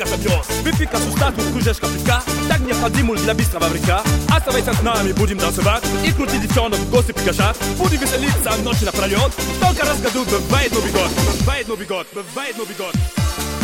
mios Mi fica assustat, un crujești ca plica Tak nie wchodzimul dla bistra wawryka A stawaj z nami, budim dansować I krótki dziewczonom, głosy pikaszat Budi weselica, noci na praliot Tonka rozgadut, bywaj jedno bigot Bywaj jedno bigot, bywaj jedno bigot